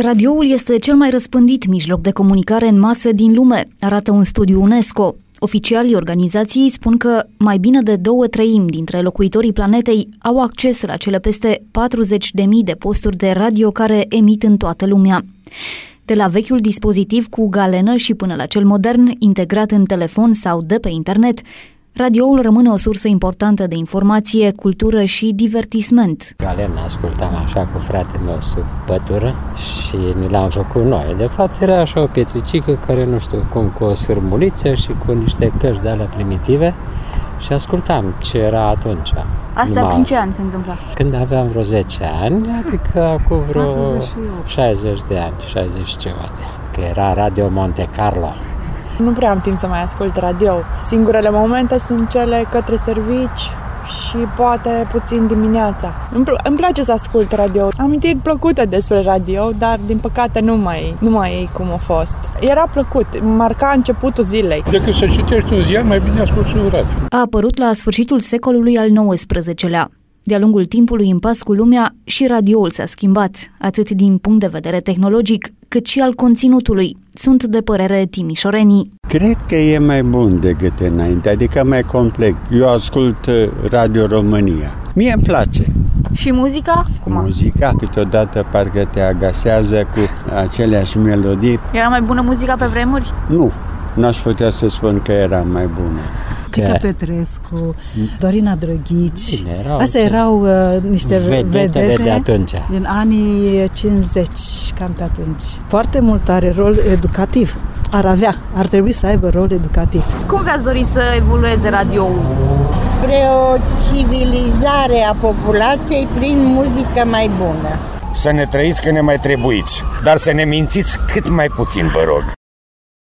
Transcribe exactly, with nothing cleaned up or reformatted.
Radioul este cel mai răspândit mijloc de comunicare în masă din lume, arată un studiu UNESCO. Oficialii organizației spun că mai bine de două treimi dintre locuitorii planetei au acces la cele peste patruzeci de mii de posturi de radio care emit în toată lumea. De la vechiul dispozitiv cu galenă și până la cel modern, integrat în telefon sau de pe internet, radioul rămâne o sursă importantă de informație, cultură și divertisment. Galena ascultam așa cu fratele meu sub pătură și ni l-am făcut noi. De fapt era așa o pietricică care nu știu cum, cu o sârmuliță și cu niște căști de alea primitive și ascultam ce era atunci. Asta Numai prin ce ani se întâmpla? Când aveam vreo zece ani, adică acum vreo șaizeci de ani, șaizeci și ceva de ani, că era Radio Monte Carlo. Nu prea am timp să mai ascult radio. Singurele momente sunt cele către servici și poate puțin dimineața. Îmi, pl- îmi place să ascult radio. Am amintiri plăcute despre radio, dar din păcate nu mai, nu mai e cum a fost. Era plăcut, marca începutul zilei. Decât să citești un ziar, mai bine asculti un radio. A apărut la sfârșitul secolului al nouăsprezecelea. De-a lungul timpului în pas cu lumea, și radioul s-a schimbat, atât din punct de vedere tehnologic, cât și al conținutului. Sunt de părere timișorenii. Cred că e mai bun decât înainte, adică mai complet. Eu ascult Radio România. Mie îmi place. Și muzica? Cum muzica, câteodată parcă te agasează cu aceleași melodii. Era mai bună muzica pe vremuri? Nu. N-aș putea să spun că era mai bună. Cica Petrescu, Dorina Drăghici. Bine, erau Astea erau uh, niște vedete de atunci. Din anii cincizeci, cam pe atunci. Foarte mult are rol educativ. Ar avea, ar trebui să aibă rol educativ. Cum v-ați dori să evolueze radioul? Spre o civilizare a populației prin muzică mai bună. Să ne trăiți că ne mai trebuiți, dar să ne mințiți cât mai puțin, vă rog.